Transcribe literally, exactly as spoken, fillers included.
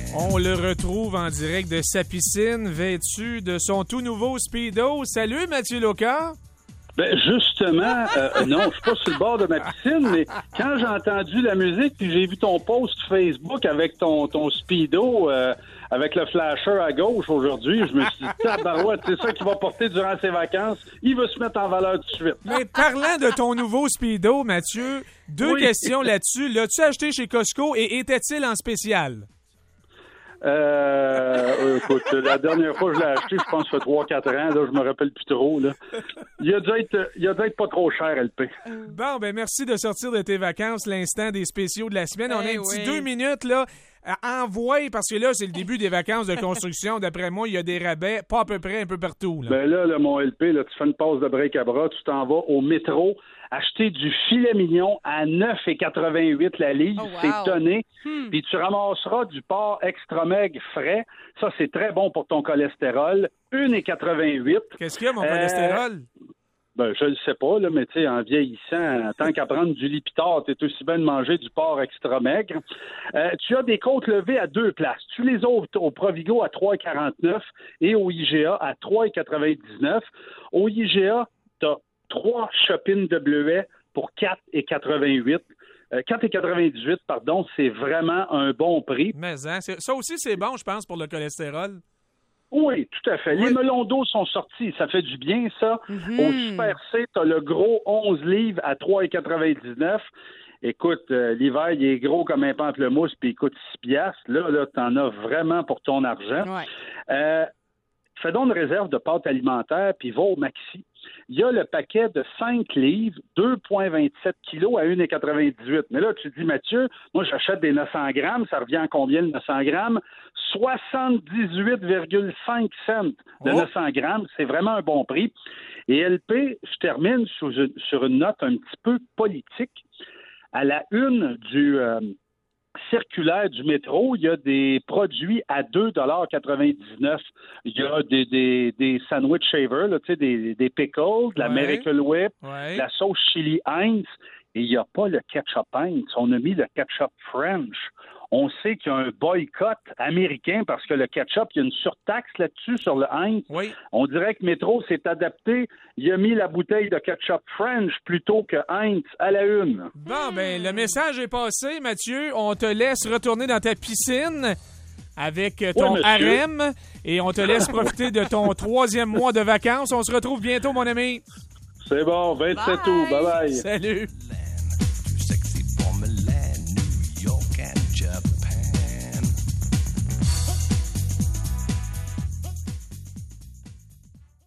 On le retrouve en direct de sa piscine, vêtu de son tout nouveau Speedo. Salut, Mathieu Locard. Ben justement, euh, non, je suis pas sur le bord de ma piscine, mais quand j'ai entendu la musique puis j'ai vu ton post Facebook avec ton, ton Speedo, euh, avec le flasher à gauche aujourd'hui, je me suis dit, tabarouette, c'est ça qu'il va porter durant ses vacances. Il va se mettre en valeur tout de suite. Mais parlant de ton nouveau Speedo, Mathieu, deux oui. questions là-dessus. L'as-tu acheté chez Costco et était-il en spécial? Euh, écoute, la dernière fois que je l'ai acheté, je pense que ça fait trois quatre ans, là, je me rappelle plus trop, là. Il a dû être, il a dû être pas trop cher, L P. Bon, ben, merci de sortir de tes vacances, l'instant des spéciaux de la semaine. On a hey, un petit oui. deux minutes, là. Envoie, parce que là, c'est le début des vacances de construction. D'après moi, il y a des rabais, pas à peu près, un peu partout, là. Ben là, là mon L P, là, tu fais une passe de break à bras, tu t'en vas au métro, acheter du filet mignon à neuf virgule quatre-vingt-huit la livre, oh, wow. c'est tonné. Hmm. Puis tu ramasseras du porc extra maigre frais. Ça, c'est très bon pour ton cholestérol. un virgule quatre-vingt-huit. Qu'est-ce qu'il y a, mon euh, cholestérol? Ben, je le sais pas, là, mais tu sais, en vieillissant, tant qu'à prendre du Lipitor, t'es aussi bien de manger du porc extra maigre. Euh, tu as des côtes levées à deux places. Tu les as au, au Provigo à trois virgule quarante-neuf et au I G A à trois virgule quatre-vingt-dix-neuf. Au I G A, t'as trois chopines de bleuets pour quatre virgule quatre-vingt-huit. Euh, quatre virgule quatre-vingt-dix-huit, pardon, c'est vraiment un bon prix. Mais hein, ça aussi, c'est bon, je pense, pour le cholestérol. Oui, tout à fait. Oui. Les melons d'eau sont sortis. Ça fait du bien, ça. Mm-hmm. Au Super C, tu as le gros onze livres à trois virgule quatre-vingt-dix-neuf. Écoute, euh, l'hiver, il est gros comme un pamplemousse, puis il coûte six piastres. Là, là, tu en as vraiment pour ton argent. Ouais. Euh, fais donc une réserve de pâtes alimentaires, puis va au Maxi. Il y a le paquet de cinq livres, deux virgule vingt-sept kilos à un virgule quatre-vingt-dix-huit. Mais là, tu te dis, Mathieu, moi, j'achète des neuf cents grammes. Ça revient à combien, le neuf cents grammes? soixante-dix-huit virgule cinq cents de oh. neuf cents grammes. C'est vraiment un bon prix. Et L P, je termine sur une, sur une note un petit peu politique. À la une du euh, circulaire du métro, il y a des produits à deux virgule quatre-vingt-dix-neuf. Il y a des, des, des sandwich shavers, là, tu sais, des, des pickles, de la ouais. Miracle Whip, ouais. de la sauce chili Heinz. Et il n'y a pas le ketchup Heinz. On a mis le ketchup French. On sait qu'il y a un boycott américain parce que le ketchup, il y a une surtaxe là-dessus sur le Heinz. Oui. On dirait que Métro s'est adapté. Il a mis la bouteille de ketchup French plutôt que Heinz à la une. Bon, ben, le message est passé, Mathieu. On te laisse retourner dans ta piscine avec ton oui, harem et on te laisse profiter de ton troisième mois de vacances. On se retrouve bientôt, mon ami. C'est bon, vingt-sept août. Bye-bye. Salut.